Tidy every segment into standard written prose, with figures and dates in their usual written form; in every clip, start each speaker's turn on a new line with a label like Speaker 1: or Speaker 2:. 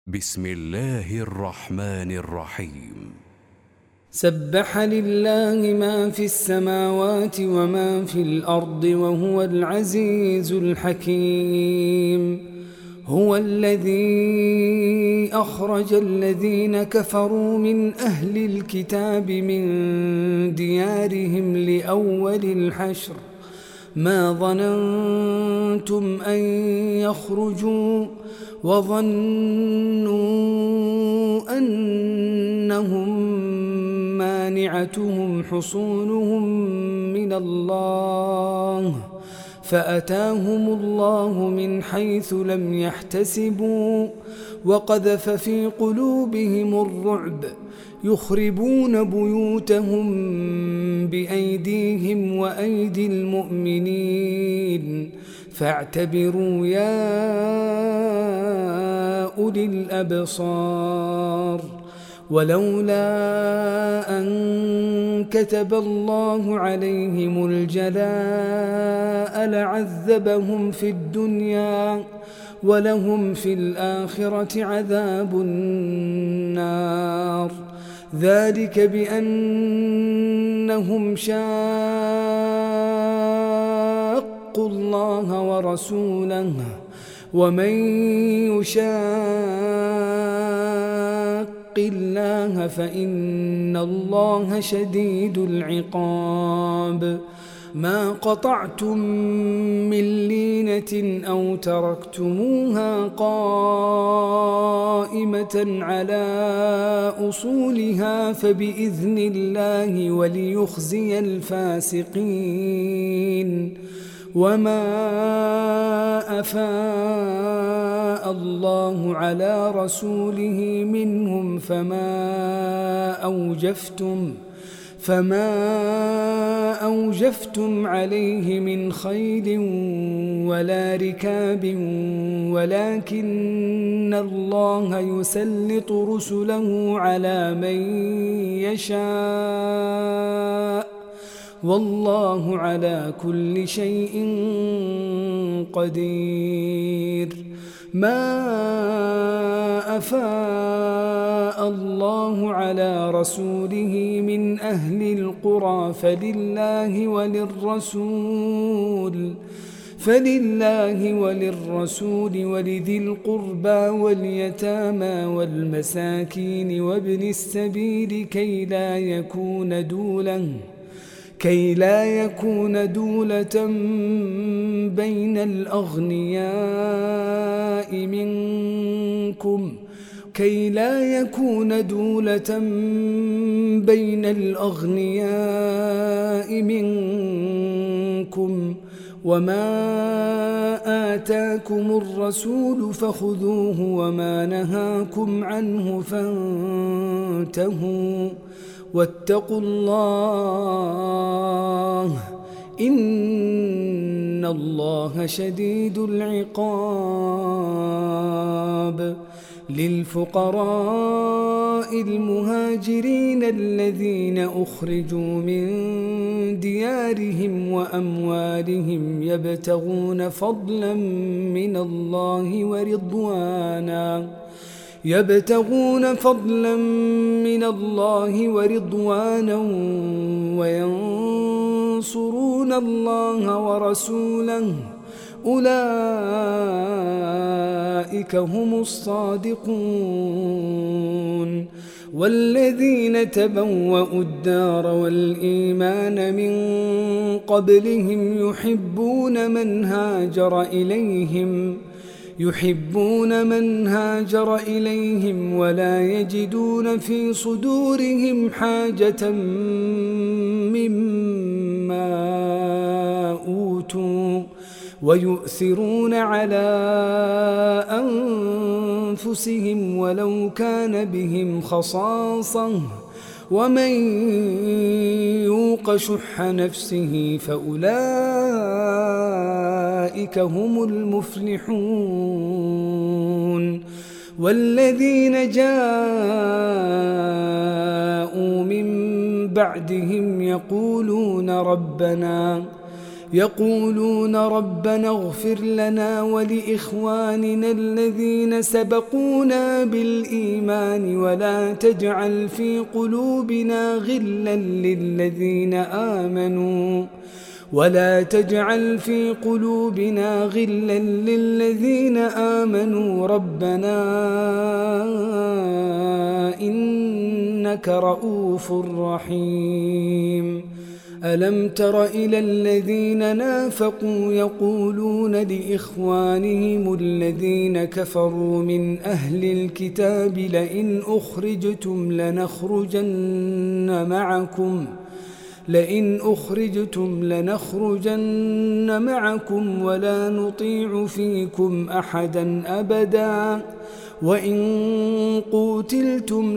Speaker 1: بسم الله الرحمن الرحيم.
Speaker 2: سبح لله ما في السماوات وما في الأرض وهو العزيز الحكيم. هو الذي أخرج الذين كفروا من أهل الكتاب من ديارهم لأول الحشر ما ظننتم أن يخرجوا وظنوا أنهم مانعتهم حصونهم من الله فأتاهم الله من حيث لم يحتسبوا وقذف في قلوبهم الرعب يخربون بيوتهم بأيديهم وأيدي المؤمنين فاعتبروا يا أولي الأبصار. ولولا أن كتب الله عليهم الجلاء لعذبهم في الدنيا ولهم في الآخرة عذاب النار. ذلك بأنهم شاقوا الله ورسوله ومن يشاق الله فإن الله شديد العقاب. ما قطعتم من لينة أو تركتموها قائمة على أصولها فبإذن الله وليخزي الفاسقين. وما أفاء الله على رسوله منهم فما أوجفتم عليه من خيل ولا ركاب ولكن الله يسلط رسله على من يشاء والله على كل شيء قدير. ما أفاء الله على رسوله من أهل القرى فلله وللرسول ولذي القربى واليتامى والمساكين وابن السبيل كي لا يكون دولة بين الأغنياء منكم وما آتاكم الرسول فخذوه وما نهاكم عنه فانتهوا واتقوا الله إن الله شديد العقاب. للفقراء المهاجرين الذين أخرجوا من ديارهم وأموالهم يبتغون فضلا من الله ورضوانا وينصرون الله ورسوله أولئك هم الصادقون. والذين تبوأوا الدار والإيمان من قبلهم يحبون من هاجر إليهم ولا يجدون في صدورهم حاجة مما أوتوا ويؤثرون على أنفسهم ولو كان بهم خصاصة ومن يوق شح نفسه فأولئك هم المفلحون. والذين جاءوا من بعدهم يقولون ربنا اغفر لنا ولإخواننا الذين سبقونا بالإيمان ولا تجعل في قلوبنا غلا للذين آمنوا ربنا إنك رؤوف رحيم. ألم تر إلى الذين نافقوا يقولون لإخوانهم الذين كفروا من أهل الكتاب لئن أخرجتم لنخرجن معكم ولا نطيع فيكم أحدا أبدا وإن قوتلتم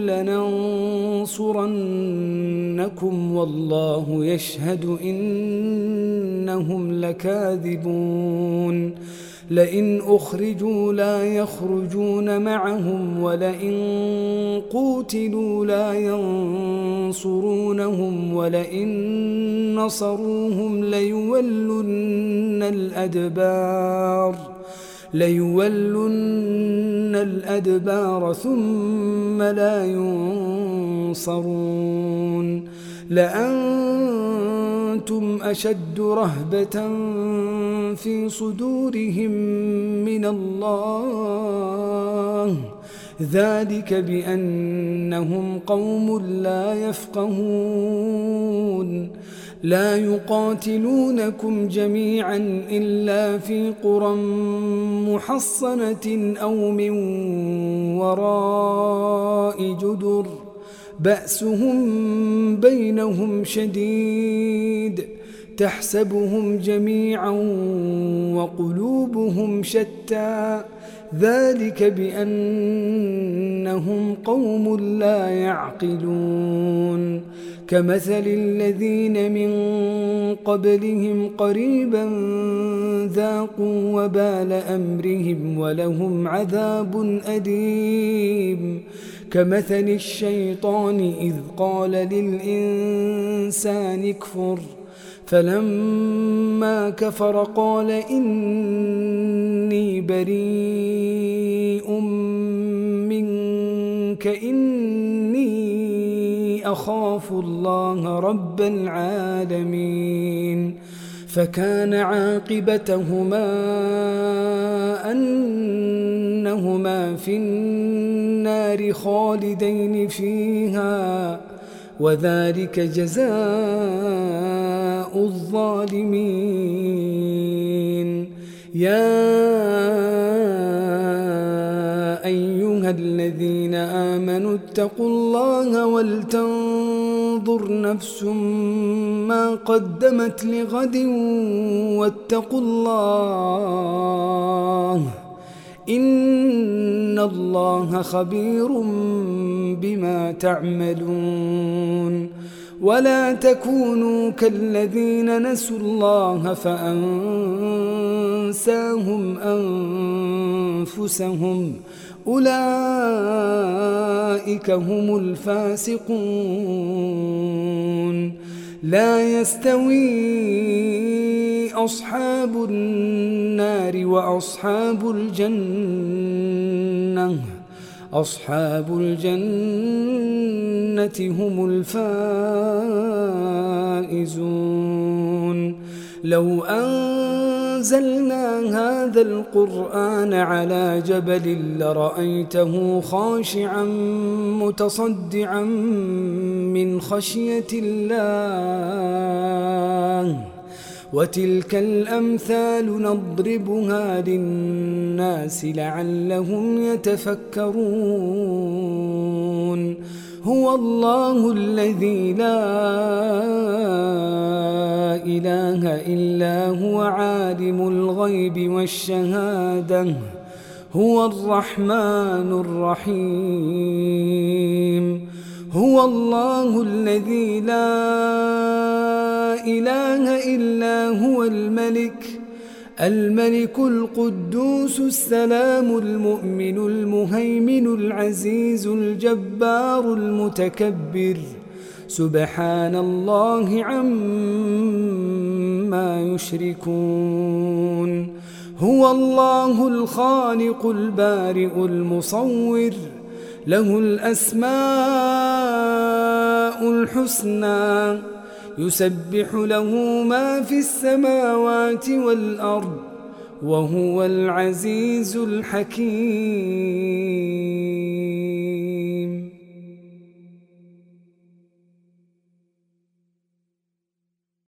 Speaker 2: لننصرنكم والله يشهد إنهم لكاذبون. لئن أخرجوا لا يخرجون معهم ولئن قوتلوا لا ينصرونهم ولئن نصروهم ليولن الأدبار ثم لا ينصرون. لأنتم أشد رهبة في صدورهم من الله ذلك بأنهم قوم لا يفقهون. لا يقاتلونكم جميعا إلا في قرى محصنة أو من وراء جدر بأسهم بينهم شديد تحسبهم جميعا وقلوبهم شتى ذلك بأنهم قوم لا يعقلون. كمثل الذين من قبلهم قريبا ذاقوا وبال أمرهم ولهم عذاب أليم. كمثل الشيطان إذ قال للإنسان اكفر فلما كفر قال إني بريء منك إني أخاف الله رب العالمين. فكان عاقبتهما أنهما في النار خالدين فيها وذلك جزاء الظالمين. يا أيها الذين آمنوا اتقوا الله ولتنظر نفس ما قدمت لغد واتقوا الله إن الله خبير بما تعملون. ولا تكونوا كالذين نسوا الله فأنساهم أنفسهم أولئك هم الفاسقون. لا يستوي أصحاب النار وأصحاب الجنة أصحاب الجنة هم الفائزون. لو أنزلنا هذا القرآن على جبل لرأيته خاشعا متصدعا من خشية الله. وتلك الأمثال نضربها للناس لعلهم يتفكرون. هو الله الذي لا إله إلا هو عالم الغيب والشهادة هو الرحمن الرحيم. هو الله الذي لا إله إلا هو الملك القدوس السلام المؤمن المهيمن العزيز الجبار المتكبر سبحان الله عما ما يشركون هو الله الخالق البارئ المصور له الأسماء الحسنى يسبح له ما في السماوات والأرض وهو العزيز الحكيم.